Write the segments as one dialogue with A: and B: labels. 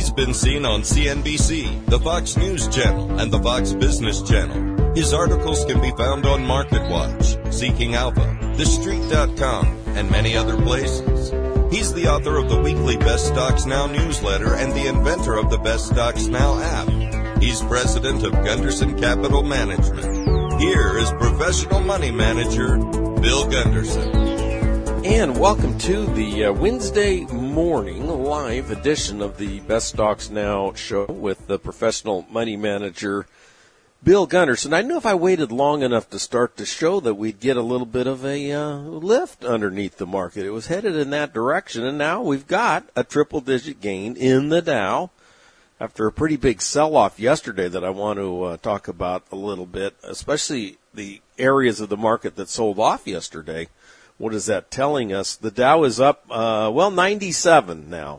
A: He's been seen on CNBC, the Fox News Channel, and the Fox Business Channel. His articles can be found on MarketWatch, Seeking Alpha, TheStreet.com, and many other places. He's the author of the weekly Best Stocks Now newsletter and the inventor of the Best Stocks Now app. He's president of Gunderson Capital Management. Here is professional money manager, Bill Gunderson.
B: And welcome to the Wednesday morning live edition of the Best Stocks Now show with the professional money manager, Bill Gunderson. I knew if I waited long enough to start the show that we'd get a little bit of a lift underneath the market. It was headed in that direction, and now we've got a triple-digit gain in the Dow after a pretty big sell-off yesterday that I want to talk about a little bit, especially the areas of the market that sold off yesterday. What is that telling us? The Dow is up, 97 now,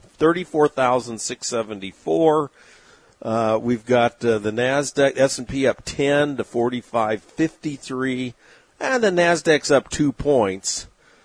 B: 34,674. We've got the NASDAQ, S&P up 10 to 45.53, and the NASDAQ's up 2 points,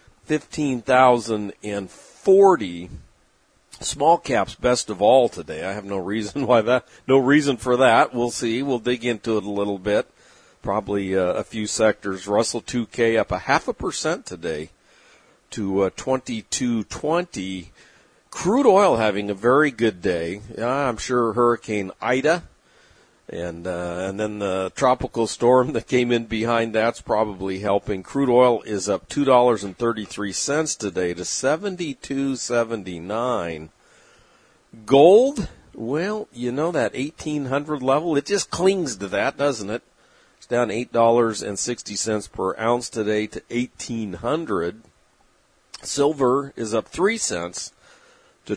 B: 15,040. Small caps best of all today. I have no reason for that. We'll see. We'll dig into it a little bit. Probably a few sectors. Russell 2K up 0.5% today to 2220. Crude oil having a very good day. I'm sure Hurricane Ida and then the tropical storm that came in behind that's probably helping. Crude oil is up $2.33 today to $72.79. Gold, well, you know that 1800 level, it just clings to that, doesn't it? It's down $8.60 per ounce today to 1800. Silver is up 3 cents to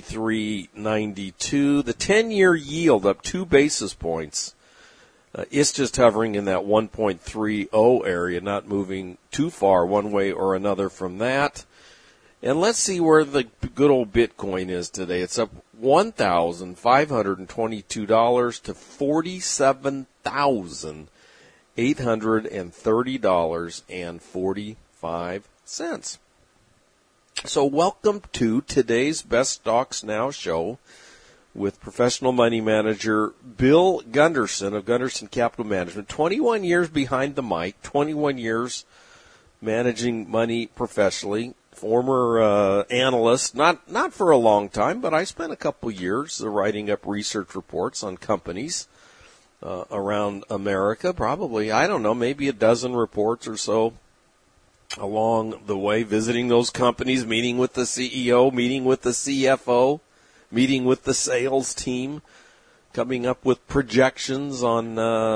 B: 23.92. The 10-year yield up 2 basis points. It's just hovering in that 1.30 area, not moving too far one way or another from that. And let's see where the good old Bitcoin is today. It's up $1,522 to $47,830.45. So welcome to today's Best Stocks Now show with professional money manager Bill Gunderson of Gunderson Capital Management. 21 years behind the mic, 21 years managing money professionally. Former analyst, not for a long time, but I spent a couple years writing up research reports on companies around America. Probably, I don't know, maybe a dozen reports or so along the way, visiting those companies, meeting with the CEO, meeting with the CFO, meeting with the sales team, coming up with projections on,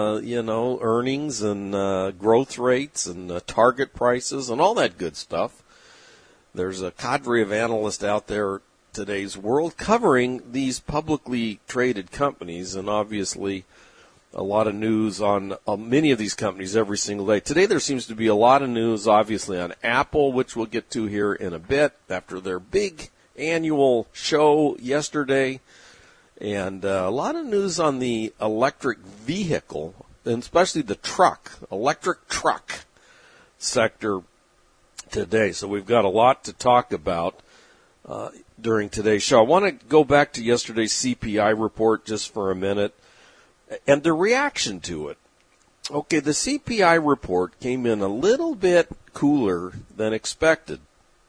B: earnings and growth rates and target prices and all that good stuff. There's a cadre of analysts out there today's world covering these publicly traded companies, and obviously a lot of news on many of these companies every single day. Today there seems to be a lot of news, obviously, on Apple, which we'll get to here in a bit after their big annual show yesterday, and a lot of news on the electric vehicle, and especially the electric truck sector today. So we've got a lot to talk about during today's show. I want to go back to yesterday's CPI report just for a minute and the reaction to it. Okay, the CPI report came in a little bit cooler than expected,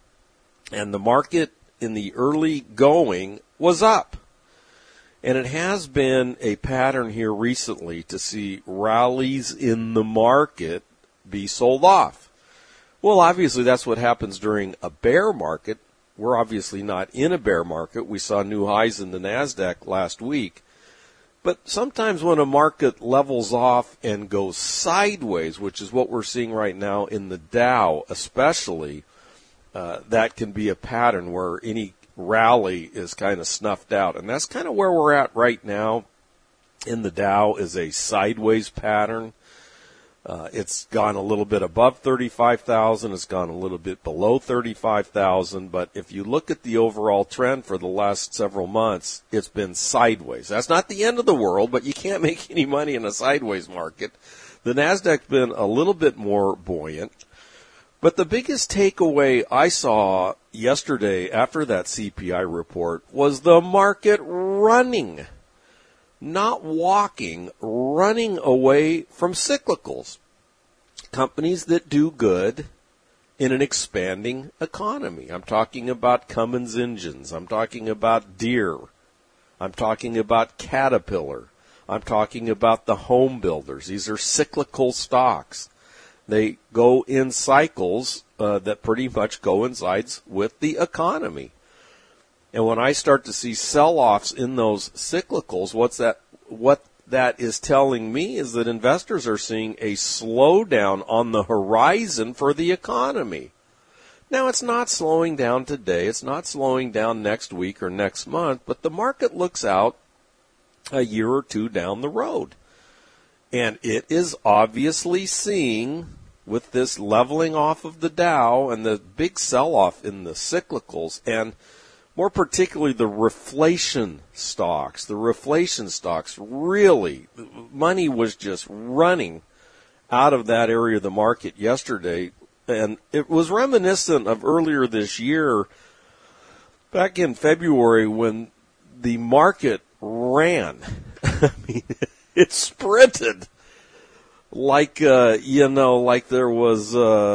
B: and the market in the early going was up. And it has been a pattern here recently to see rallies in the market be sold off. Well, obviously, that's what happens during a bear market. We're obviously not in a bear market. We saw new highs in the NASDAQ last week. But sometimes when a market levels off and goes sideways, which is what we're seeing right now in the Dow especially, that can be a pattern where any rally is kind of snuffed out. And that's kind of where we're at right now in the Dow, is a sideways pattern. It's gone a little bit above 35,000. It's gone a little bit below 35,000. But if you look at the overall trend for the last several months, it's been sideways. That's not the end of the world, but you can't make any money in a sideways market. The NASDAQ's been a little bit more buoyant. But the biggest takeaway I saw yesterday after that CPI report was the market running, not walking, running away from cyclicals. Companies that do good in an expanding economy. I'm talking about Cummins engines. I'm talking about Deere. I'm talking about Caterpillar. I'm talking about the home builders. These are cyclical stocks. They go in cycles that pretty much coincides with the economy. And when I start to see sell-offs in those cyclicals, what that is telling me is that investors are seeing a slowdown on the horizon for the economy. Now, it's not slowing down today. It's not slowing down next week or next month, but the market looks out a year or two down the road. And it is obviously seeing, with this leveling off of the Dow and the big sell-off in the cyclicals, and more particularly the reflation stocks. The reflation stocks really, money was just running out of that area of the market yesterday. And it was reminiscent of earlier this year, back in February, when the market ran. I mean, it sprinted like like there was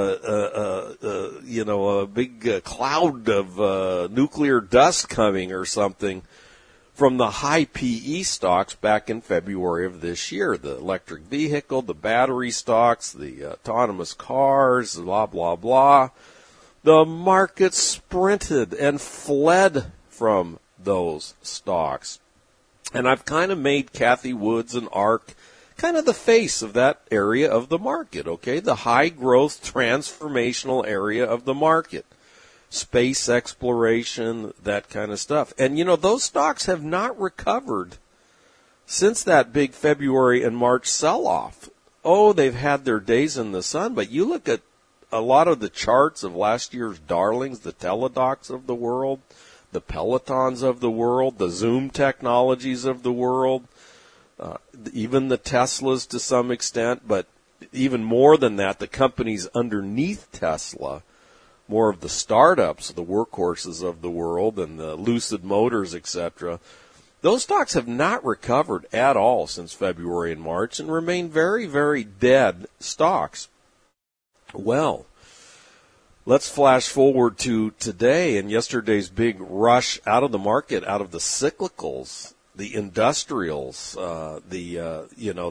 B: a big cloud of nuclear dust coming or something from the high PE stocks back in February of this year. The electric vehicle, the battery stocks, the autonomous cars, blah, blah, blah. The market sprinted and fled from those stocks. And I've kind of made Cathie Woods and ARK kind of the face of that area of the market, okay? The high growth transformational area of the market. Space exploration, that kind of stuff. And, those stocks have not recovered since that big February and March sell-off. Oh, they've had their days in the sun, but you look at a lot of the charts of last year's darlings, the Teladocs of the world, the Pelotons of the world, the Zoom technologies of the world, even the Teslas to some extent, but even more than that, the companies underneath Tesla, more of the startups, the workhorses of the world, and the Lucid Motors, etc. Those stocks have not recovered at all since February and March and remain very, very dead stocks. Well, let's flash forward to today and yesterday's big rush out of the market, out of the cyclicals, the industrials, the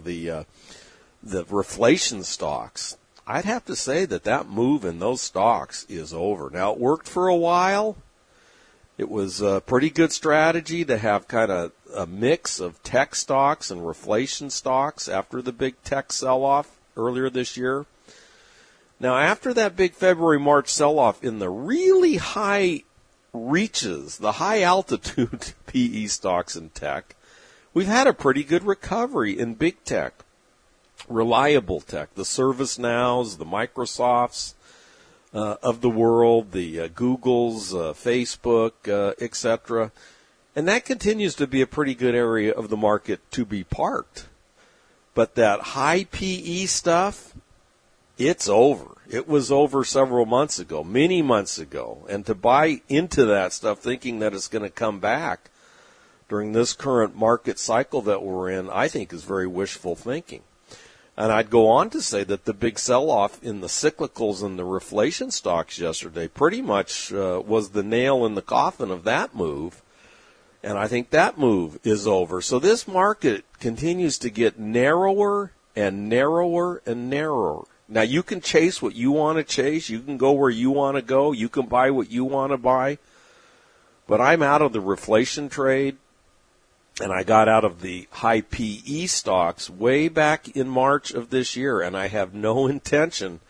B: reflation stocks. I'd have to say that move in those stocks is over. Now, it worked for a while. It was a pretty good strategy to have kind of a mix of tech stocks and reflation stocks after the big tech sell-off earlier this year. Now, after that big February-March sell-off in the really high reaches, the high-altitude PE stocks in tech, we've had a pretty good recovery in big tech, reliable tech, the ServiceNows, the Microsofts of the world, the Googles, Facebook, etc. And that continues to be a pretty good area of the market to be parked. But that high PE stuff, it's over. It was over several months ago, many months ago. And to buy into that stuff thinking that it's going to come back during this current market cycle that we're in, I think is very wishful thinking. And I'd go on to say that the big sell-off in the cyclicals and the reflation stocks yesterday pretty much was the nail in the coffin of that move. And I think that move is over. So this market continues to get narrower and narrower and narrower. Now, you can chase what you want to chase. You can go where you want to go. You can buy what you want to buy. But I'm out of the reflation trade, and I got out of the high PE stocks way back in March of this year, and I have no intention.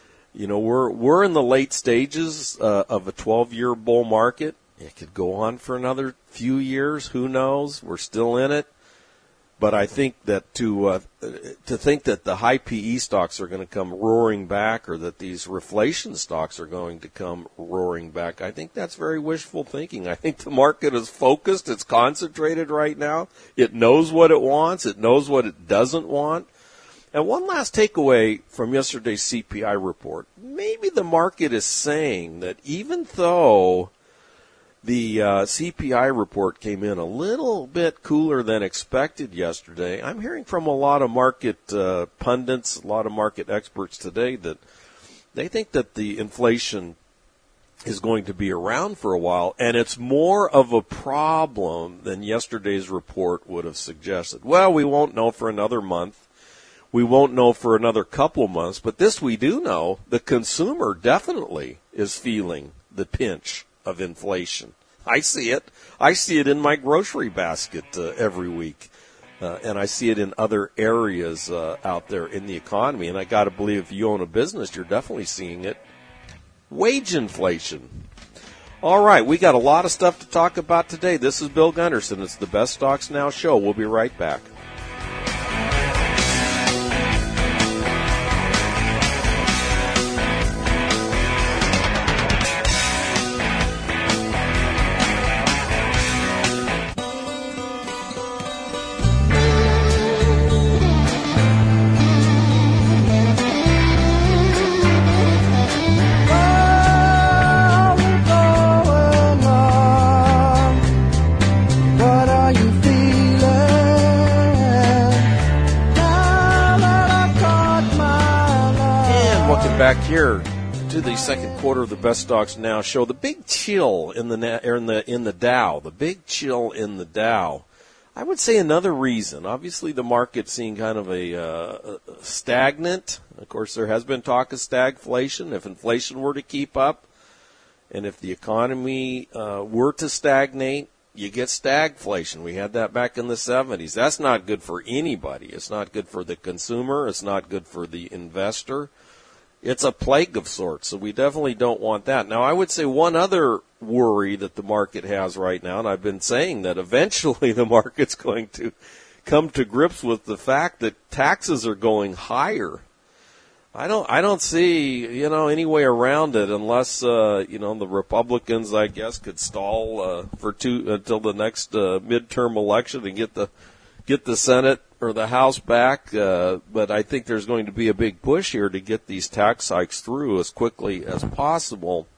B: We're in the late stages of a 12-year bull market. It could go on for another few years. Who knows? We're still in it. But I think that to think that the high PE stocks are going to come roaring back, or that these reflation stocks are going to come roaring back, I think that's very wishful thinking. I think the market is focused. It's concentrated right now. It knows what it wants. It knows what it doesn't want. And one last takeaway from yesterday's CPI report. Maybe the market is saying that even though the CPI report came in a little bit cooler than expected yesterday, I'm hearing from a lot of market pundits, a lot of market experts today that they think that the inflation is going to be around for a while, and it's more of a problem than yesterday's report would have suggested. Well, we won't know for another month. We won't know for another couple of months, but this we do know, the consumer definitely is feeling the pinch of inflation. I see it. I see it in my grocery basket every week, and I see it in other areas out there in the economy, and I got to believe if you own a business, you're definitely seeing it. Wage inflation. All right, we got a lot of stuff to talk about today. This is Bill Gunderson. It's the Best Stocks Now show. We'll be right back. Back here to the second quarter of the Best Stocks Now show. The big chill in the Dow. The big chill in the Dow. I would say another reason. Obviously, the market's seeing kind of a stagnant. Of course, there has been talk of stagflation. If inflation were to keep up, and if the economy were to stagnate, you get stagflation. We had that back in the 70s. That's not good for anybody. It's not good for the consumer. It's not good for the investor. It's a plague of sorts, so we definitely don't want that. Now, I would say one other worry that the market has right now, and I've been saying that eventually the market's going to come to grips with the fact that taxes are going higher. I don't see, any way around it unless, the Republicans, I guess, could stall until the next midterm election and get the Senate or the House back, but I think there's going to be a big push here to get these tax hikes through as quickly as possible.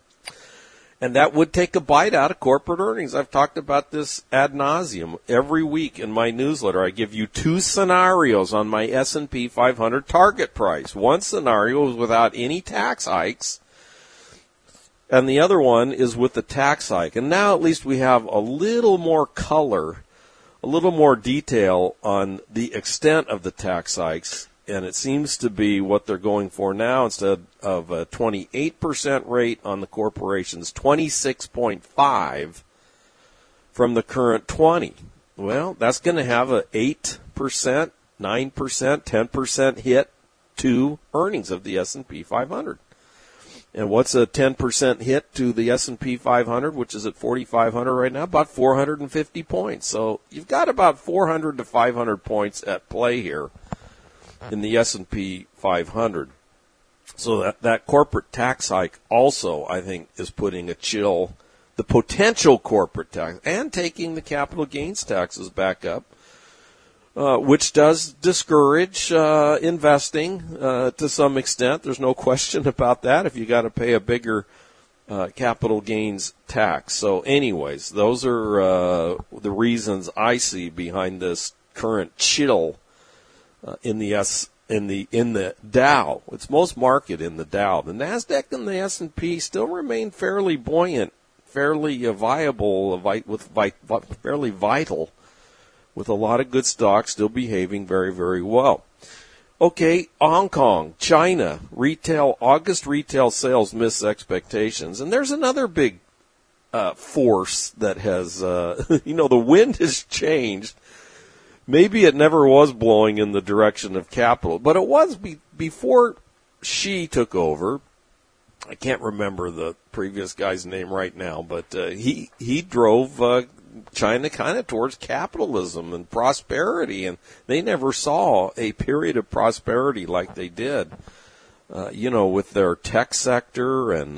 B: And that would take a bite out of corporate earnings. I've talked about this ad nauseum. Every week in my newsletter, I give you two scenarios on my S&P 500 target price. One scenario is without any tax hikes, and the other one is with the tax hike. And now at least we have a little more color, a little more detail on the extent of the tax hikes, and it seems to be what they're going for now. Instead of a 28% rate on the corporations, 26.5% from the current 20%. Well, that's going to have a 8%, 9%, 10% hit to earnings of the S&P 500. And what's a 10% hit to the S&P 500, which is at 4,500 right now? About 450 points. So you've got about 400 to 500 points at play here in the S&P 500. So that corporate tax hike also, I think, is putting a chill, the potential corporate tax, and taking the capital gains taxes back up, which does discourage investing to some extent. There's no question about that if you got to pay a bigger capital gains tax. So anyways, those are the reasons I see behind this current chill in the Dow. It's most marked in the Dow. The Nasdaq and the S&P still remain fairly buoyant, fairly viable, fairly vital, with a lot of good stocks still behaving very, very well. Okay, Hong Kong, China, August retail sales miss expectations. And there's another big force that has, the wind has changed. Maybe it never was blowing in the direction of capital, but it was before Xi took over. I can't remember the previous guy's name right now, but he drove China kind of towards capitalism and prosperity, and they never saw a period of prosperity like they did with their tech sector and,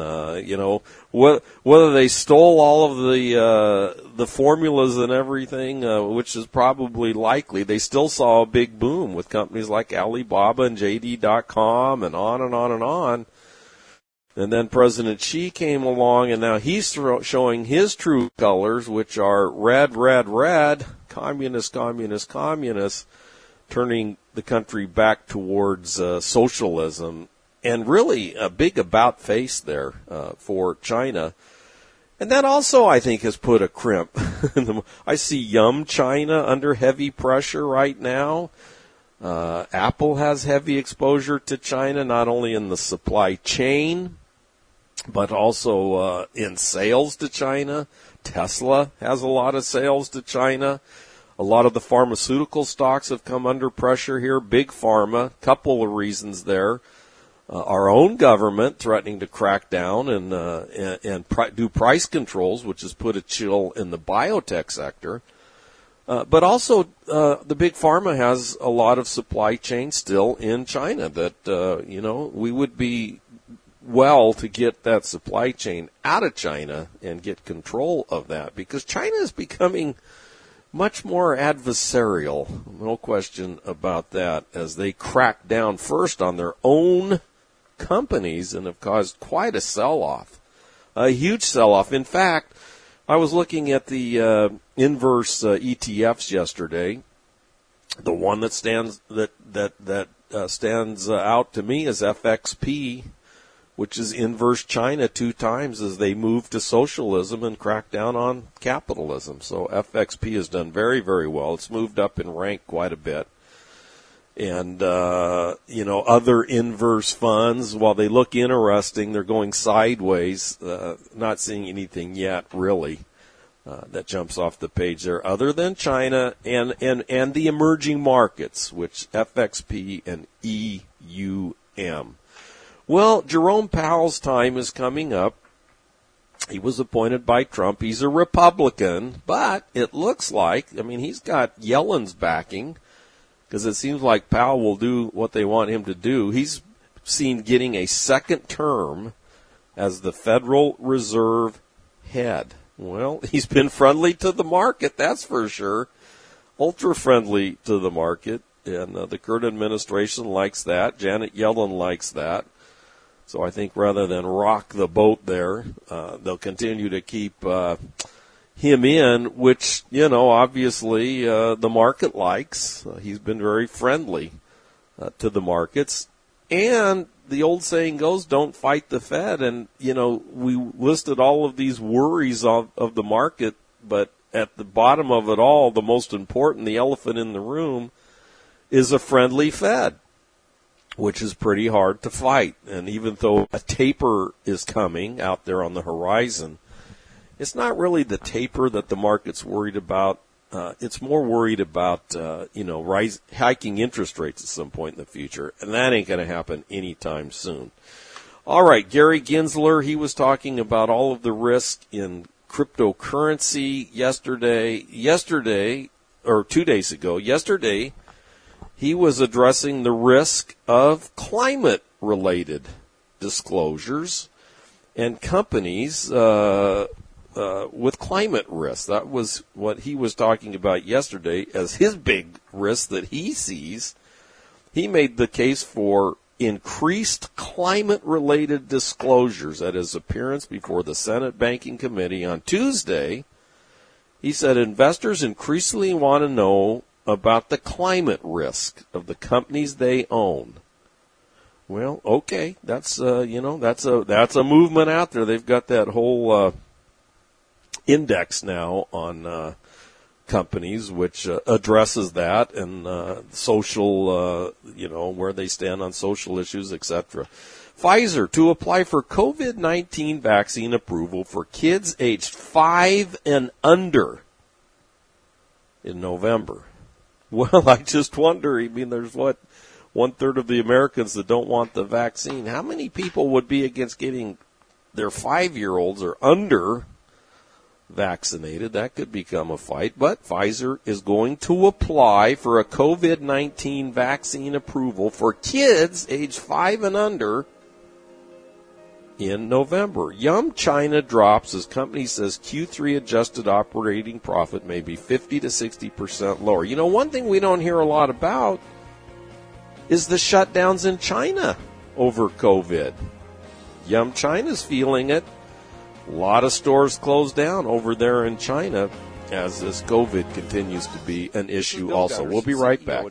B: whether they stole all of the formulas and everything, which is probably likely. They still saw a big boom with companies like Alibaba and JD.com and on and on and on. And then President Xi came along, and now he's showing his true colors, which are red, red, red, communist, communist, communist, turning the country back towards socialism. And really a big about face there for China. And that also, I think, has put a crimp. I see Yum China under heavy pressure right now. Apple has heavy exposure to China, not only in the supply chain, but also in sales to China. Tesla has a lot of sales to China. A lot of the pharmaceutical stocks have come under pressure here. Big Pharma, couple of reasons there. Our own government threatening to crack down and do price controls, which has put a chill in the biotech sector. But also, the big pharma has a lot of supply chain still in China that, we would be well to get that supply chain out of China and get control of that, because China is becoming much more adversarial. No question about that, as they crack down first on their own companies and have caused quite a sell-off, a huge sell-off. In fact, I was looking at the inverse ETFs yesterday. The one that stands stands out to me is FXP, which is inverse China 2 times as they move to socialism and crack down on capitalism. So FXP has done very, very well. It's moved up in rank quite a bit. And, other inverse funds, while they look interesting, they're going sideways, not seeing anything yet, really, that jumps off the page there, other than China and the emerging markets, which FXP and EUM. Well, Jerome Powell's time is coming up. He was appointed by Trump. He's a Republican, but it looks like, he's got Yellen's backing, because it seems like Powell will do what they want him to do. He's seen getting a second term as the Federal Reserve head. Well, he's been friendly to the market, that's for sure. Ultra friendly to the market. And the current administration likes that. Janet Yellen likes that. So I think rather than rock the boat there, they'll continue to keep him in, which, obviously the market likes. He's been very friendly to the markets. And the old saying goes, don't fight the Fed. And, we listed all of these worries of the market, but at the bottom of it all, the most important, the elephant in the room, is a friendly Fed, which is pretty hard to fight. And even though a taper is coming out there on the horizon, it's not really the taper that the market's worried about. It's more worried about, hiking interest rates at some point in the future. And that ain't going to happen anytime soon. All right, Gary Gensler, he was talking about all of the risk in cryptocurrency yesterday, or 2 days ago. Yesterday, he was addressing the risk of climate-related disclosures and companies with climate risk. That was what he was talking about yesterday as his big risk that he sees. He made the case for increased climate-related disclosures at his appearance before the Senate Banking Committee on Tuesday. He said investors increasingly want to know about the climate risk of the companies they own. Well, okay, that's that's a movement out there. They've got that whole index now on companies which addresses that and social, where they stand on social issues, etc. Pfizer to apply for COVID-19 vaccine approval for kids aged 5 and under in November. Well, I just wonder, there's 1/3 of the Americans that don't want the vaccine. How many people would be against getting their 5-year-olds or under vaccinated. That could become a fight. But Pfizer is going to apply for a COVID-19 vaccine approval for kids age 5 and under in November. Yum China drops as company says Q3 adjusted operating profit may be 50 to 60% lower. You know, one thing we don't hear a lot about is the shutdowns in China over COVID. Yum China's feeling it. A lot of stores closed down over there in China as this COVID continues to be an issue also. We'll be right back.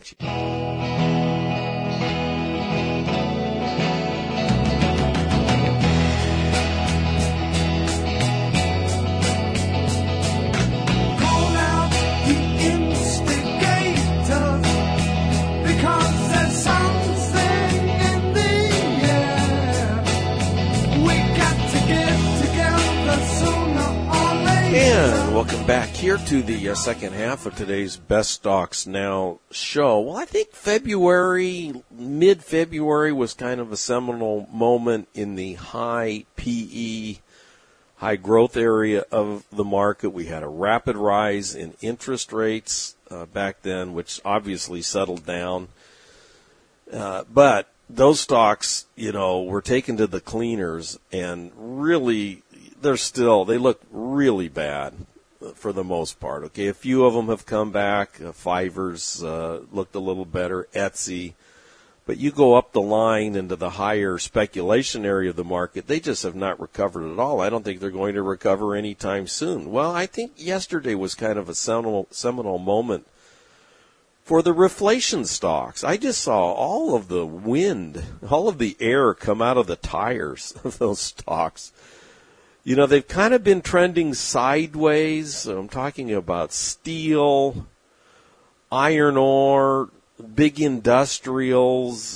B: And welcome back here to the second half of today's Best Stocks Now show. Well, I think mid-February was kind of a seminal moment in the high PE, high growth area of the market. We had a rapid rise in interest rates back then, which obviously settled down. But those stocks, were taken to the cleaners and really they look really bad for the most part. Okay, a few of them have come back. Fiverr's looked a little better. Etsy. But you go up the line into the higher speculation area of the market, they just have not recovered at all. I don't think they're going to recover anytime soon. Well, I think yesterday was kind of a seminal moment for the reflation stocks. I just saw all of the wind, all of the air come out of the tires of those stocks. They've kind of been trending sideways. I'm talking about steel, iron ore, big industrials,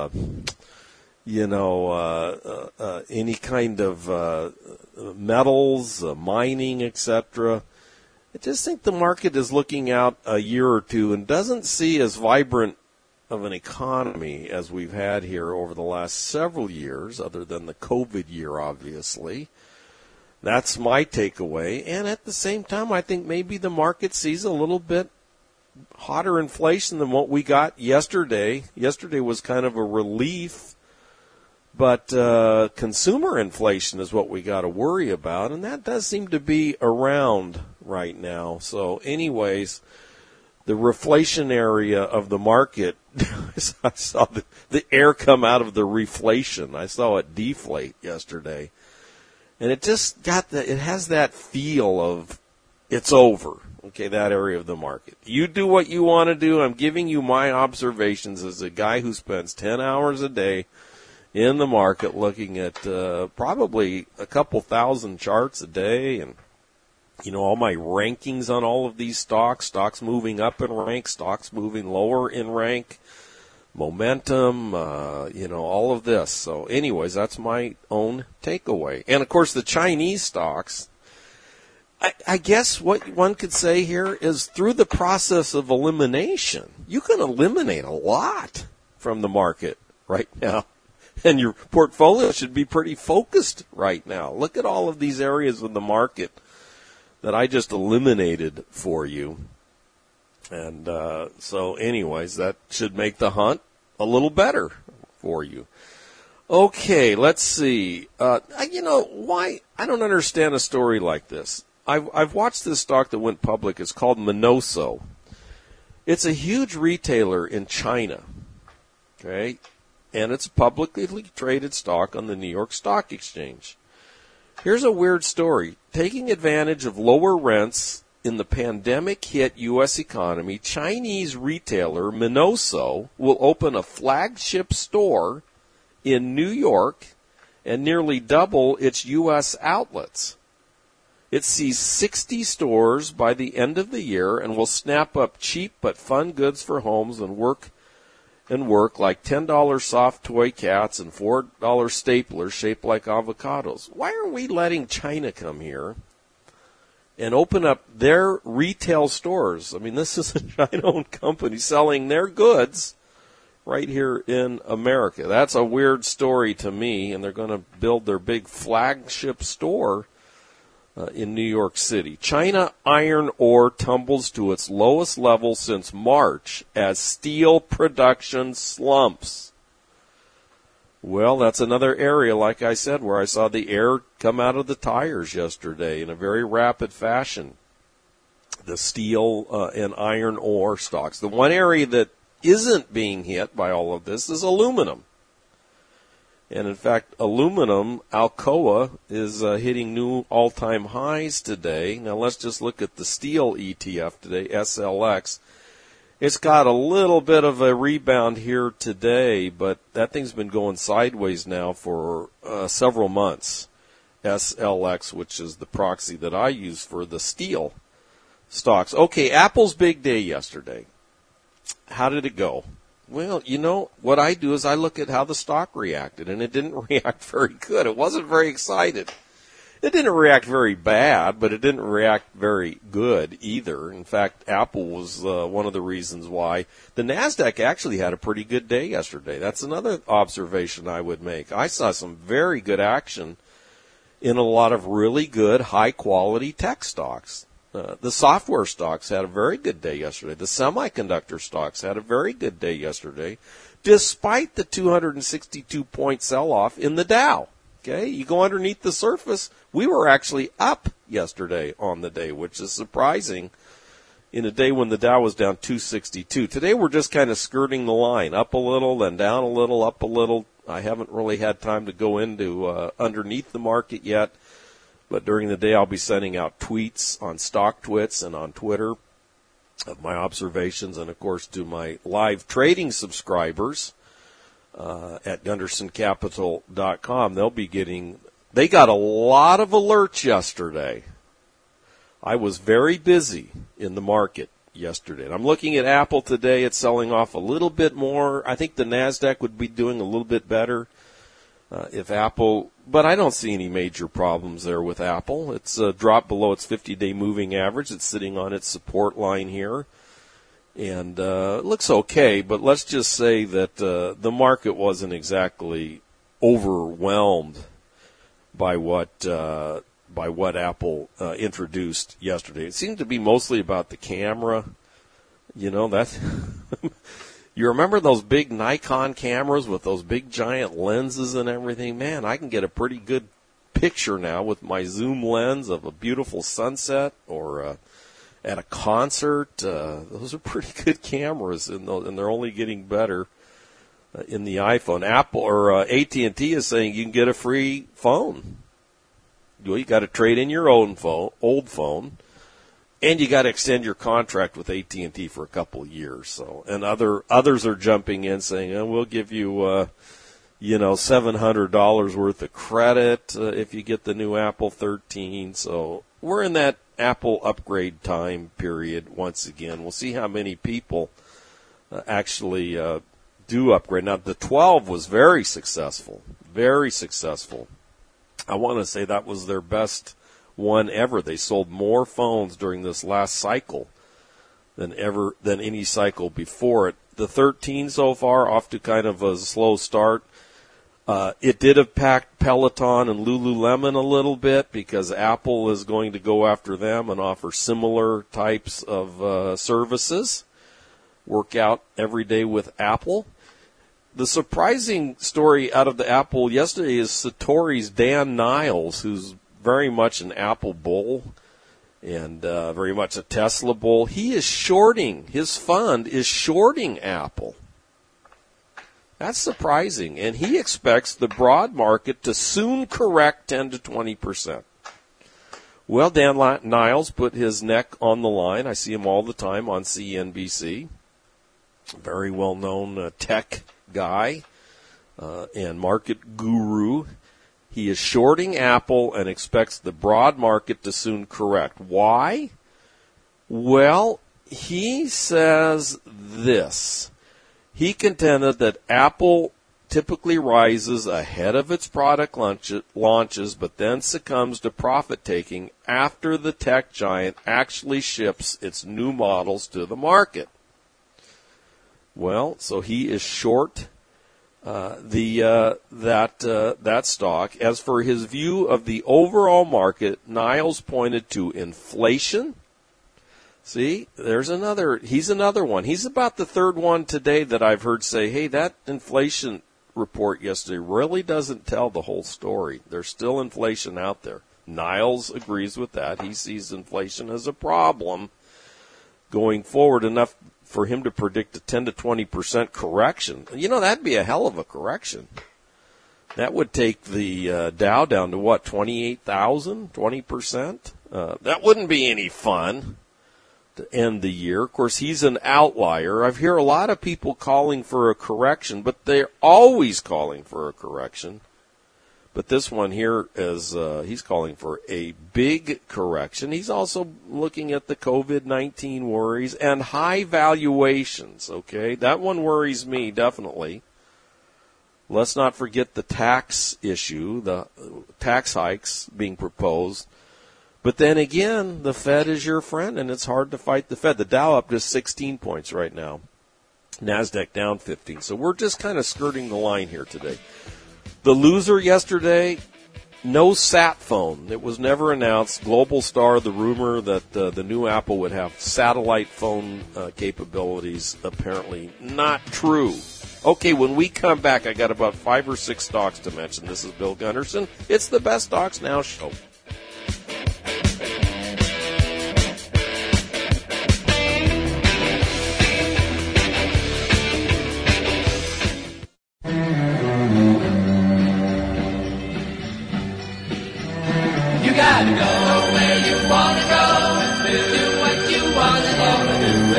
B: any kind of metals, mining, etc. I just think the market is looking out a year or two and doesn't see as vibrant of an economy as we've had here over the last several years, other than the COVID year, obviously. That's my takeaway. And at the same time, I think maybe the market sees a little bit hotter inflation than what we got yesterday. Yesterday was kind of a relief, but consumer inflation is what we got to worry about, and that does seem to be around right now. So anyways, the reflation area of the market, I saw the air come out of the reflation. I saw it deflate yesterday. And it just it has that feel of it's over, okay, that area of the market. You do what you want to do. I'm giving you my observations as a guy who spends 10 hours a day in the market looking at probably a couple thousand charts a day and, all my rankings on all of these stocks moving up in rank, stocks moving lower in rank. Momentum, all of this. So anyways, that's my own takeaway. And of course, the Chinese stocks, I guess what one could say here is through the process of elimination, you can eliminate a lot from the market right now. And your portfolio should be pretty focused right now. Look at all of these areas of the market that I just eliminated for you. And so anyways, that should make the hunt a little better for you. Okay, let's see. Why I don't understand a story like this. I've watched this stock that went public. It's called Minoso. It's a huge retailer in China. Okay, and it's a publicly traded stock on the New York Stock Exchange. Here's a weird story. Taking advantage of lower rents in the pandemic-hit U.S. economy, Chinese retailer Minoso will open a flagship store in New York and nearly double its U.S. outlets. It sees 60 stores by the end of the year and will snap up cheap but fun goods for homes and work like $10 soft toy cats and $4 staplers shaped like avocados. Why are we letting China come here and open up their retail stores? I mean, this is a China-owned company selling their goods right here in America. That's a weird story to me, and they're going to build their big flagship store in New York City. China iron ore tumbles to its lowest level since March as steel production slumps. Well, that's another area, like I said, where I saw the air come out of the tires yesterday in a very rapid fashion. The steel and iron ore stocks. The one area that isn't being hit by all of this is aluminum. And in fact, aluminum, Alcoa, is hitting new all-time highs today. Now let's just look at the steel ETF today, SLX. It's got a little bit of a rebound here today, but that thing's been going sideways now for several months. SLX, which is the proxy that I use for the steel stocks. Okay, Apple's big day yesterday. How did it go? Well, you know, what I do is I look at how the stock reacted, and it didn't react very good. It wasn't very excited. It didn't react very bad, but it didn't react very good either. In fact, Apple was one of the reasons why. The NASDAQ actually had a pretty good day yesterday. That's another observation I would make. I saw some very good action in a lot of really good, high-quality tech stocks. The software stocks had a very good day yesterday. The semiconductor stocks had a very good day yesterday, despite the 262-point sell-off in the Dow. Okay, you go underneath the surface, we were actually up yesterday on the day, which is surprising in a day when the Dow was down 262. Today we're just kind of skirting the line, up a little, then down a little, up a little. I haven't really had time to go into underneath the market yet. But during the day, I'll be sending out tweets on StockTwits and on Twitter of my observations, and, of course, to my live trading subscribers at GundersonCapital.com. They got a lot of alerts yesterday. I was very busy in the market yesterday. And I'm looking at Apple today. It's selling off a little bit more. I think the NASDAQ would be doing a little bit better. If Apple, but I don't see any major problems there with Apple. It's dropped below its 50-day moving average. It's sitting on its support line here. And it looks okay, but let's just say that the market wasn't exactly overwhelmed by what Apple introduced yesterday. It seemed to be mostly about the camera. You know, that you remember those big Nikon cameras with those big giant lenses and everything? Man, I can get a pretty good picture now with my zoom lens of a beautiful sunset or at a concert. Those are pretty good cameras, and they're only getting better in the iPhone. Apple or AT&T is saying you can get a free phone. Well, you got to trade in your old phone. And you got to extend your contract with AT&T for a couple of years. So, and others are jumping in saying, we'll give you, $700 worth of credit if you get the new Apple 13. So we're in that Apple upgrade time period once again. We'll see how many people actually do upgrade. Now, the 12 was very successful, very successful. I want to say that was their best one ever. They sold more phones during this last cycle than any cycle before it. The 13 so far off to kind of a slow start. It did impact Peloton and Lululemon a little bit because Apple is going to go after them and offer similar types of services. Work out every day with Apple. The surprising story out of the Apple yesterday is Satori's Dan Niles, who's very much an Apple bull and very much a Tesla bull. He is shorting, his fund is shorting Apple. That's surprising, and he expects the broad market to soon correct 10 to 20%. Well, Dan Niles put his neck on the line. I see him all the time on CNBC. Very well-known tech guy and market guru. He is shorting Apple and expects the broad market to soon correct. Why? Well, he says this. He contended that Apple typically rises ahead of its product launches, but then succumbs to profit-taking after the tech giant actually ships its new models to the market. Well, so he is short that stock. As for his view of the overall market, Niles pointed to inflation. See, he's another one. He's about the third one today that I've heard say, hey, that inflation report yesterday really doesn't tell the whole story. There's still inflation out there. Niles agrees with that. He sees inflation as a problem going forward, enough for him to predict a 10 to 20% correction. That'd be a hell of a correction. That would take the Dow down to what, 28,000, 20%? That wouldn't be any fun to end the year. Of course, he's an outlier. I hear a lot of people calling for a correction, but they're always calling for a correction. But this one here is, he's calling for a big correction. He's also looking at the COVID-19 worries and high valuations, okay? That one worries me, definitely. Let's not forget the tax issue, the tax hikes being proposed. But then again, the Fed is your friend, and it's hard to fight the Fed. The Dow up just 16 points right now. NASDAQ down 15. So we're just kind of skirting the line here today. The loser yesterday, no sat phone. It was never announced. Global Star, the rumor that the new Apple would have satellite phone capabilities, apparently not true. Okay, when we come back, I got about 5 or 6 stocks to mention. This is Bill Gunderson. It's the Best Stocks Now show.
C: Gotta go where you wanna go, do what you wanna do,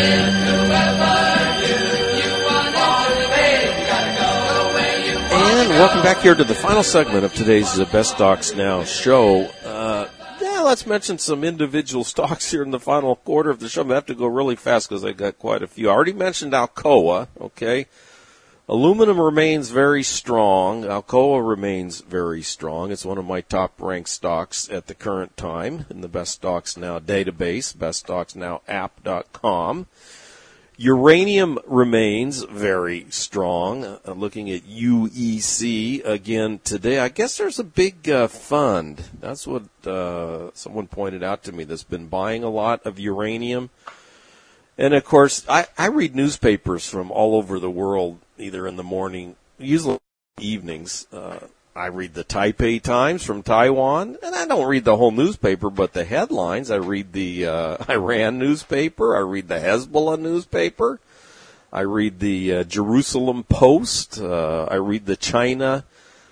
C: wherever you wanna be. You gotta go where you wanna go.
B: And welcome back here to the final segment of today's Best Stocks Now show. Let's mention some individual stocks here in the final quarter of the show. I have to go really fast because I got quite a few. I already mentioned Alcoa, okay? Aluminum remains very strong. Alcoa remains very strong. It's one of my top-ranked stocks at the current time in the Best Stocks Now database, beststocksnowapp.com. Uranium remains very strong. Looking at UEC again today. I guess there's a big fund. That's what someone pointed out to me that's been buying a lot of uranium. And, of course, I read newspapers from all over the world, either in the morning, usually evenings. I read the Taipei Times from Taiwan, and I don't read the whole newspaper, but the headlines. I read the Iran newspaper. I read the Hezbollah newspaper. I read the Jerusalem Post. I read the China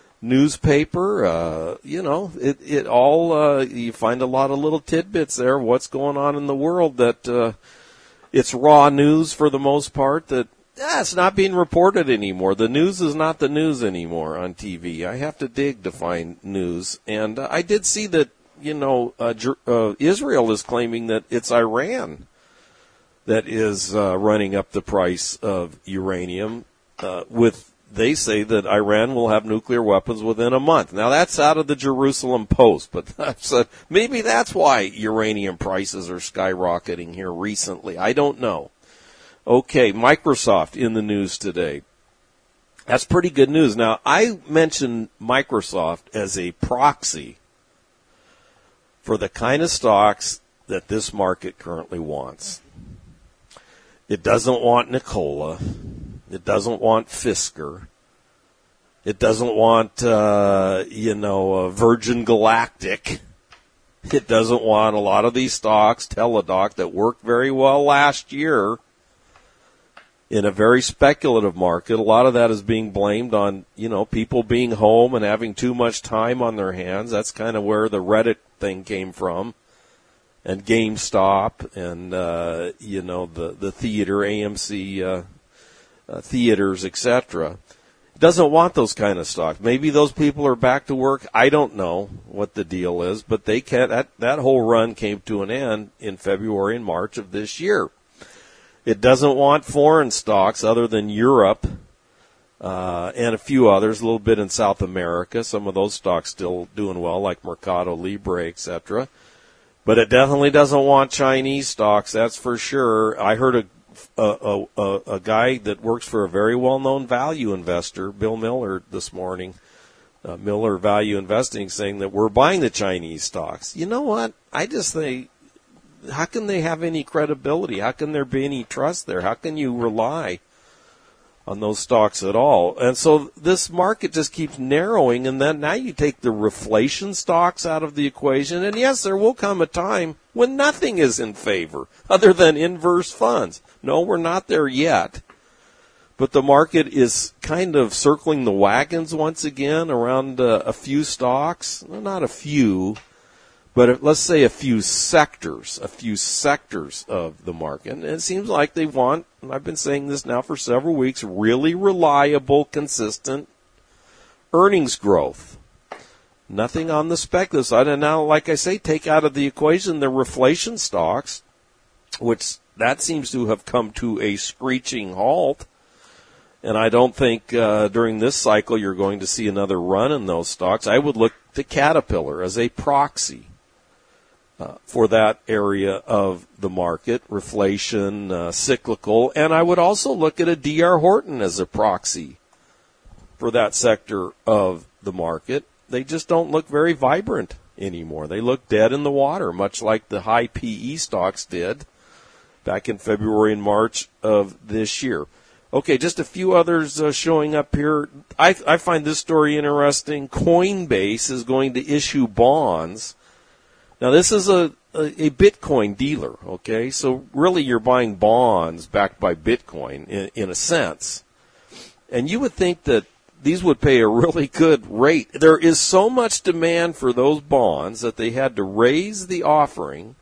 B: newspaper. It all, you find a lot of little tidbits there, what's going on in the world that it's raw news for the most part that it's not being reported anymore. The news is not the news anymore on TV. I have to dig to find news. And I did see that, Israel is claiming that it's Iran that is running up the price of uranium they say that Iran will have nuclear weapons within a month. Now, that's out of the Jerusalem Post, but maybe that's why uranium prices are skyrocketing here recently. I don't know. Okay, Microsoft in the news today. That's pretty good news. Now, I mentioned Microsoft as a proxy for the kind of stocks that this market currently wants. It doesn't want Nikola. It doesn't want Fisker. It doesn't want, Virgin Galactic. It doesn't want a lot of these stocks, Teladoc, that worked very well last year in a very speculative market. A lot of that is being blamed on, people being home and having too much time on their hands. That's kind of where the Reddit thing came from. And GameStop and, the theater, AMC, theaters, etc. Doesn't want those kind of stocks. Maybe those people are back to work. I don't know what the deal is, but they can't. That whole run came to an end in February and March of this year. It doesn't want foreign stocks other than Europe and a few others, a little bit in South America. Some of those stocks still doing well, like Mercado Libre, etc. But it definitely doesn't want Chinese stocks, that's for sure. I heard a guy that works for a very well-known value investor, Bill Miller, this morning, Miller Value Investing, saying that we're buying the Chinese stocks. You know what? I just think, how can they have any credibility? How can there be any trust there? How can you rely on those stocks at all? And so this market just keeps narrowing, and then now you take the reflation stocks out of the equation, and yes, there will come a time when nothing is in favor other than inverse funds. No, we're not there yet. But the market is kind of circling the wagons once again around a few stocks. Well, not a few, but let's say a few sectors of the market. And it seems like they want, and I've been saying this now for several weeks, really reliable, consistent earnings growth. Nothing on the speculative side. And now, like I say, take out of the equation the reflation stocks, which that seems to have come to a screeching halt. And I don't think during this cycle you're going to see another run in those stocks. I would look to Caterpillar as a proxy for that area of the market, reflation, cyclical. And I would also look at a D.R. Horton as a proxy for that sector of the market. They just don't look very vibrant anymore. They look dead in the water, much like the high PE stocks did back in February and March of this year. Okay, just a few others showing up here. I find this story interesting. Coinbase is going to issue bonds. Now, this is a Bitcoin dealer, okay? So really you're buying bonds backed by Bitcoin in a sense. And you would think that these would pay a really good rate. There is so much demand for those bonds that they had to raise the offering,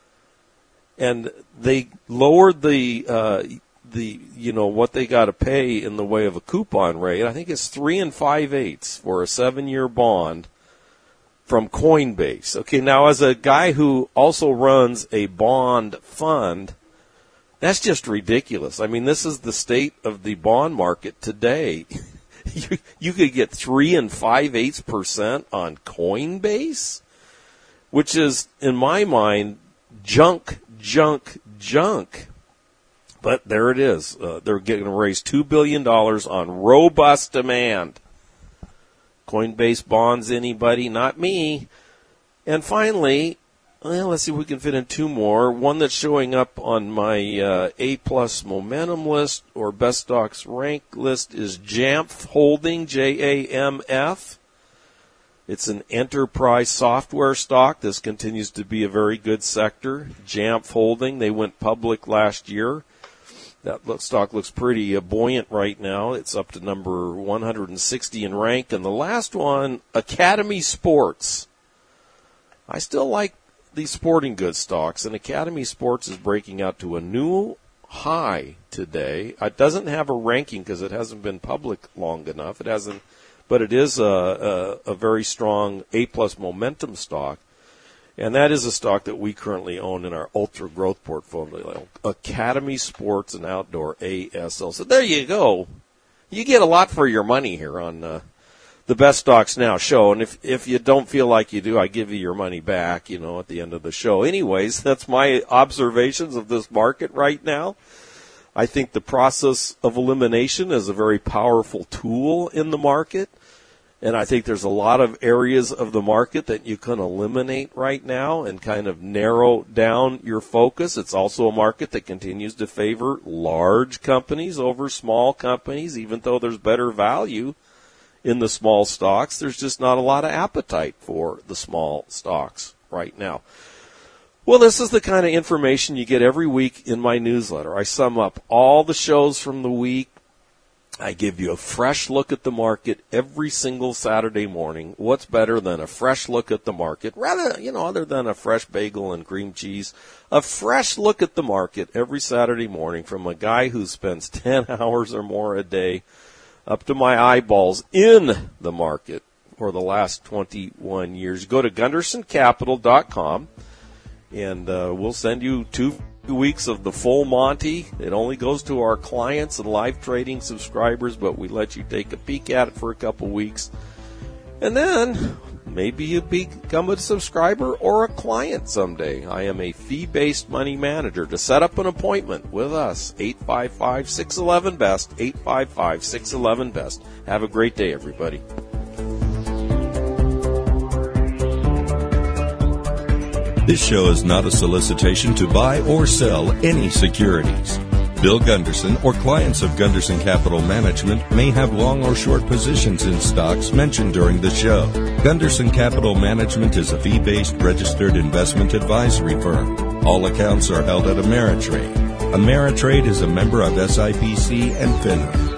B: and they lowered the what they got to pay in the way of a coupon rate. I think it's 3 5/8 for a 7-year bond from Coinbase. Okay, now as a guy who also runs a bond fund, that's just ridiculous. I mean, this is the state of the bond market today. You could get 3 5/8% on Coinbase, which is, in my mind, junk. But there it is. They're going to raise $2 billion on robust demand. Coinbase bonds, anybody? Not me. And finally, let's see if we can fit in 2 more. One that's showing up on my A-plus momentum list or best stocks rank list is Jamf Holding, Jamf. It's an enterprise software stock. This continues to be a very good sector. Jamf Holding, they went public last year. That stock looks pretty buoyant right now. It's up to number 160 in rank. And the last one, Academy Sports. I still like these sporting goods stocks, and Academy Sports is breaking out to a new high today. It doesn't have a ranking because it hasn't been public long enough. It hasn't, but it is a very strong A-plus momentum stock. And that is a stock that we currently own in our ultra growth portfolio, Academy Sports and Outdoor, ASL. So there you go. You get a lot for your money here on the Best Stocks Now show. And if you don't feel like you do, I give you your money back, at the end of the show. Anyways, that's my observations of this market right now. I think the process of elimination is a very powerful tool in the market. And I think there's a lot of areas of the market that you can eliminate right now and kind of narrow down your focus. It's also a market that continues to favor large companies over small companies, even though there's better value in the small stocks. There's just not a lot of appetite for the small stocks right now. Well, this is the kind of information you get every week in my newsletter. I sum up all the shows from the week. I give you a fresh look at the market every single Saturday morning. What's better than a fresh look at the market? Rather, other than a fresh bagel and cream cheese, a fresh look at the market every Saturday morning from a guy who spends 10 hours or more a day up to my eyeballs in the market for the last 21 years. Go to GundersonCapital.com and we'll send you 2 weeks of the full Monty. It only goes to our clients and live trading subscribers, but we let you take a peek at it for a couple weeks. And then maybe you become a subscriber or a client someday. I am a fee-based money manager. To set up an appointment with us, 855-611-BEST, 855-611-BEST. Have a great day, everybody.
A: This show is not a solicitation to buy or sell any securities. Bill Gunderson or clients of Gunderson Capital Management may have long or short positions in stocks mentioned during the show. Gunderson Capital Management is a fee-based registered investment advisory firm. All accounts are held at Ameritrade. Ameritrade is a member of SIPC and FINRA.